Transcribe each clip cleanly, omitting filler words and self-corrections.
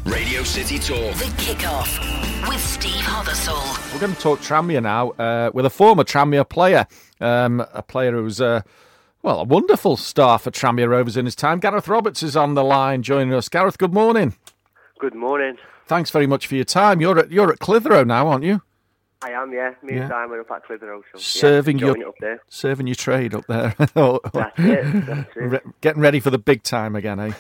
Radio City Talk. The Kickoff with Steve Hothersall. We're going to talk Tranmere now with a former Tranmere player, a player who's a wonderful star for Tranmere Rovers in his time. Gareth Roberts is on the line joining us. Gareth, good morning. Good morning. Thanks very much for your time. You're at Clitheroe now, aren't you? I am, yeah. Me and Simon up at Clitheroe. So, serving your trade up there. That's it. Getting ready for the big time again, eh?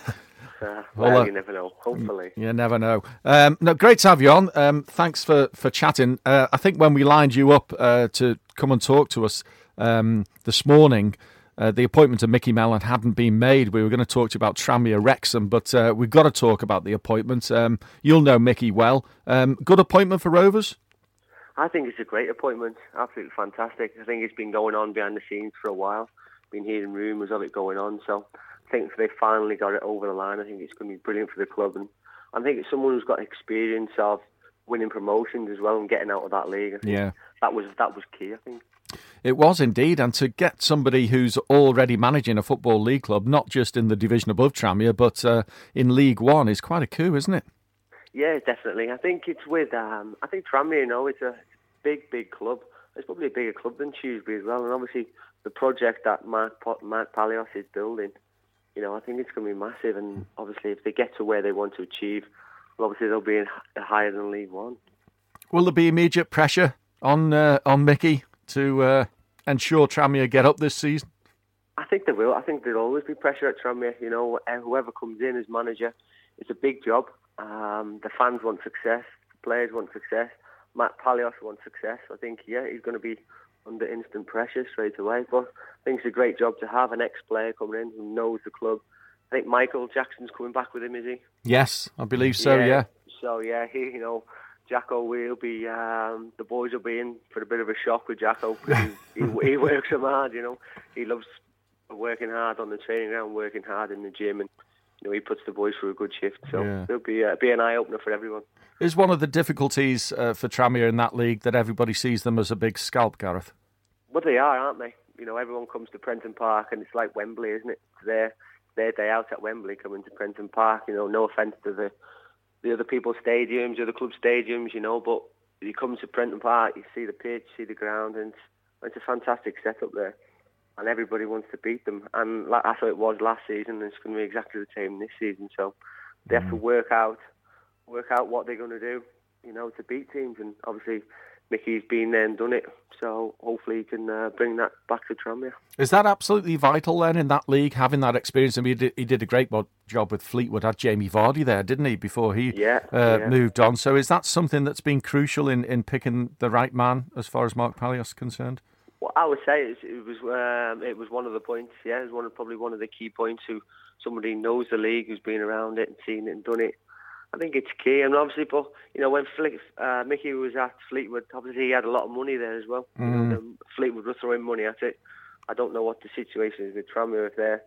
You never know. Hopefully. You never know. No, great to have you on. Thanks for chatting. I think when we lined you up to come and talk to us this morning, the appointment of Mickey Mellon hadn't been made. We were going to talk to you about Tranmere Wrexham, but we've got to talk about the appointment. You'll know Mickey well. Good appointment for Rovers? I think it's a great appointment. Absolutely fantastic. I think it's been going on behind the scenes for a while. Been hearing rumours of it going on, so I think they finally got it over the line. I think it's going to be brilliant for the club, and I think it's someone who's got experience of winning promotions as well and getting out of that league. I think that was key, I think. It was indeed, and to get somebody who's already managing a Football League club, not just in the division above Tranmere, but in League One, is quite a coup, isn't it? Yeah, definitely. I think it's with, I think Tranmere, it's a big club. It's probably a bigger club than Shrewsbury as well, and obviously the project that Mark Palios is building, I think it's going to be massive, and obviously if they get to where they want to achieve, well, obviously they'll be higher than League One. Will there be immediate pressure on Mickey to ensure Tranmere get up this season? I think there will. I think there'll always be pressure at Tranmere. Whoever comes in as manager, it's a big job. The fans want success, the players want success, Matt Palios wants success. I think, he's going to be under instant pressure straight away. But I think it's a great job to have an ex-player coming in who knows the club. I think Michael Jackson's coming back with him, is he? Yes, I believe so, yeah. So, Jacko will be, the boys will be in for a bit of a shock with Jacko because he works so hard, He loves working hard on the training ground, working hard in the gym, and he puts the boys through a good shift. So it'll be an eye-opener for everyone. Is one of the difficulties for Tranmere in that league that everybody sees them as a big scalp, Gareth? Well, they are, aren't they? Everyone comes to Prenton Park and it's like Wembley, isn't it? It's their day out at Wembley coming to Prenton Park. No offence to the other people's stadiums, the other club stadiums, but you come to Prenton Park, you see the pitch, see the ground, and it's a fantastic setup there. And everybody wants to beat them. And that's how it was last season, and it's going to be exactly the same this season. So they have to work out what they're going to do, to beat teams. And obviously, Mickey's been there and done it. So hopefully he can bring that back to Tranmere. Is that absolutely vital then in that league, having that experience? I mean, he did a great job with Fleetwood, had Jamie Vardy there, didn't he, before he moved on? So is that something that's been crucial in picking the right man as far as Mark Palios is concerned? Well, I would say it was one of the points. Yeah, it was probably one of the key points. Somebody knows the league, who's been around it and seen it and done it. I think it's key. And obviously, but when Mickey was at Fleetwood, obviously he had a lot of money there as well. Fleetwood were throwing money at it. I don't know what the situation is with Tranmere if they're,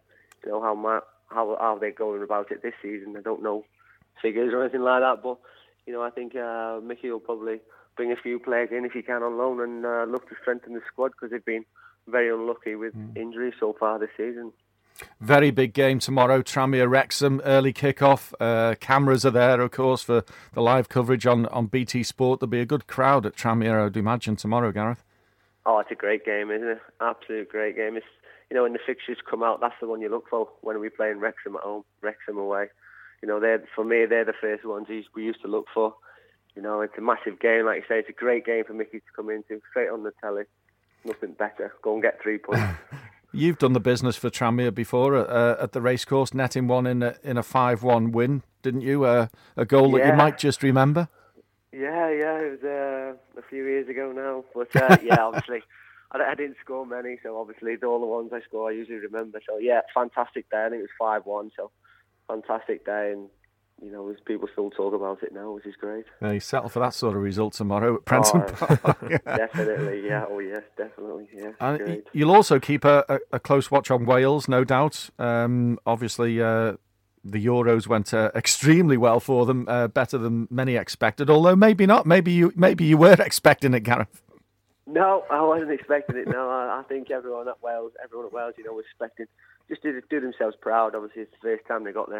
how they're going about it this season. I don't know figures or anything like that. But I think Mickey will probably bring a few players in if he can on loan and look to strengthen the squad because they've been very unlucky with injuries so far this season. Very big game tomorrow, Tranmere Wrexham, early kick-off. Cameras are there, of course, for the live coverage on BT Sport. There'll be a good crowd at Tranmere, I'd imagine, tomorrow, Gareth. Oh, it's a great game, isn't it? Absolute great game. It's, when the fixtures come out, that's the one you look for when we're playing Wrexham at home, Wrexham away. For me, they're the first ones we used to look for. It's a massive game, like you say. It's a great game for Mickey to come into, straight on the telly. Nothing better. Go and get 3 points. You've done the business for Tranmere before at the racecourse, netting one in a 5-1 win, didn't you? A goal that you might just remember. Yeah, it was a few years ago now. But obviously, I didn't score many, so obviously all the ones I score I usually remember. So fantastic day. I think it was 5-1, so fantastic day, and as people still talk about it now, which is great. Yeah, you settle for that sort of result tomorrow at Prenton Park. Definitely, yeah. Oh, yes, definitely, yeah. And you'll also keep a close watch on Wales, no doubt. Obviously, the Euros went extremely well for them, better than many expected. Although maybe not. Maybe you were expecting it, Gareth. No, I wasn't expecting it. No, I think everyone at Wales, was expecting just to do themselves proud. Obviously, it's the first time they got there for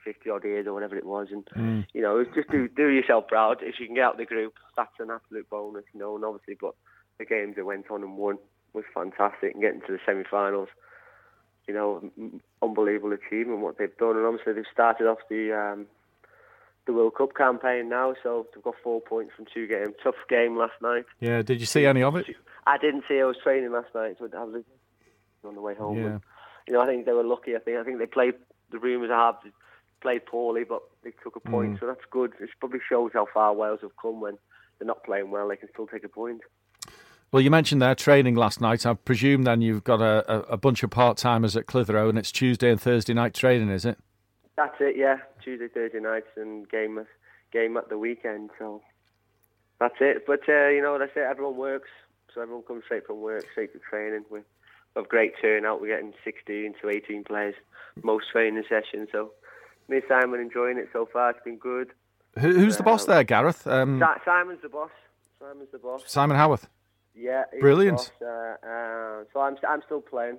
50 odd years or whatever it was, and you know, just do yourself proud. If you can get out of the group, that's an absolute bonus, you know. And obviously, but the games that went on and won was fantastic, and getting to the semi-finals, you know, unbelievable achievement what they've done. And obviously they've started off the World Cup campaign now, so they've got 4 points from 2 games. Tough game last night. Yeah, did you see any of it? I didn't see. I was training last night, so I was on the way home. Yeah. And, you know, I think they were lucky. I think they played. The rumours have they played poorly, but they took a point, so that's good. It probably shows how far Wales have come. When they're not playing well, they can still take a point. Well, you mentioned their training last night. I presume then you've got a bunch of part-timers at Clitheroe, and it's Tuesday and Thursday night training, is it? That's it, yeah. Tuesday, Thursday nights, and game at the weekend. So that's it. But you know, that's it. Everyone works, so everyone comes straight from work, straight to training. We have great turnout. We're getting 16 to 18 players most training sessions. So me and Simon enjoying it so far. It's been good. Who's the boss there, Gareth? Simon's the boss. Simon's the boss. Simon Howarth. Yeah, he's brilliant. The boss. So I'm still playing.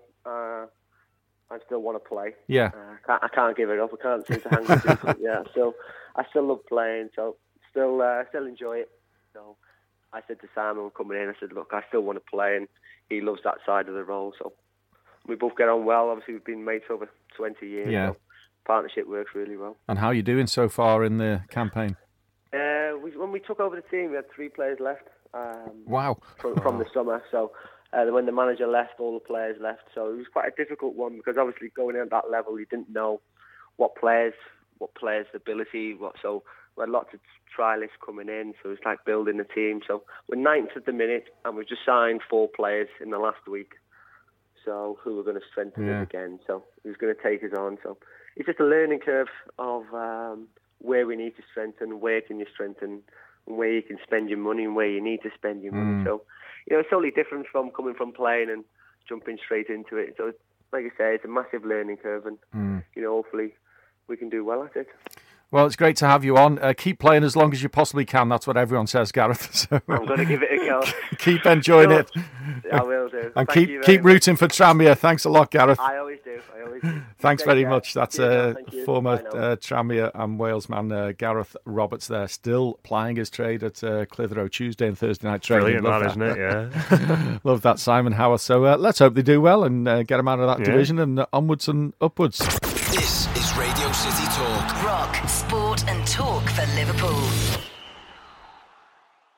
I still want to play. Yeah. I can't give it up. I can't seem to hang on. Yeah. So I still love playing. So still enjoy it. So I said to Simon coming in, I said, look, I still want to play, and he loves that side of the role. So we both get on well. Obviously, we've been mates over 20 years. Yeah. So partnership works really well. And how are you doing so far in the campaign? When we took over the team, we had 3 players left. Wow. From the summer. So when the manager left, all the players left. So it was quite a difficult one, because obviously going in at that level, you didn't know what players' ability. So we had lots of trialists coming in. So it's like building a team. So we're 9th at the minute, and we've just signed 4 players in the last week. So who we're going to strengthen us again. So who's going to take us on. So it's just a learning curve of where we need to strengthen, where can you strengthen, and where you can spend your money, and where you need to spend your money. So, you know, it's totally different from coming from playing and jumping straight into it. So, like I say, it's a massive learning curve, and you know, hopefully we can do well at it. Well, it's great to have you on. Keep playing as long as you possibly can. That's what everyone says, Gareth. So, I'm going to give it a go. Keep enjoying it. I will do. And keep rooting for Tranmere. Thanks a lot, Gareth. I always do. Thanks very much. That's former Tranmere and Wales man Gareth Roberts there, still plying his trade at Clitheroe Tuesday and Thursday night training. Brilliant, isn't it? Yeah. Love that, Simon Howarth. So let's hope they do well and get them out of that division and onwards and upwards. This is Radio City Talk. Rock, sport and talk for Liverpool.